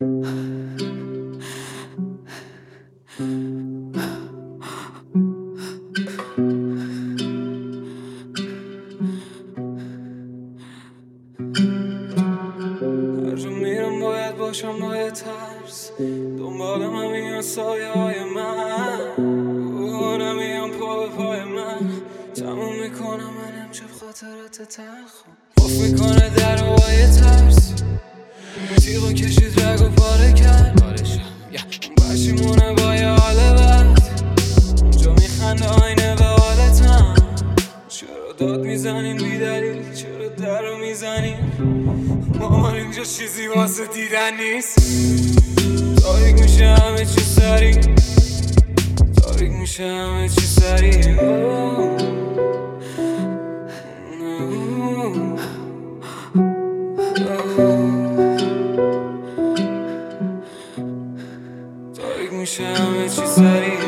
هر جا میرم باید باشم با یه ترس، دنبالم هم میان سایه های من، نمیان پا به پای من. تموم میکنم من امشب خاطرات تلخم، قفل میکنه در و با یه ترس، تیغو کشید رگ و پاره کرد. اون پشیمونه با یه حال بد، اونجا میخنده آینه به حالتم. چرا داد میزنیم بی دلیل، چرا در رو میزنیم؟ مامان اینجا چیزی واسه دیدن نیست. تاریک میشه همه چی سری، تاریک میشه همه چی سری. تاریک میشه همه چی سری.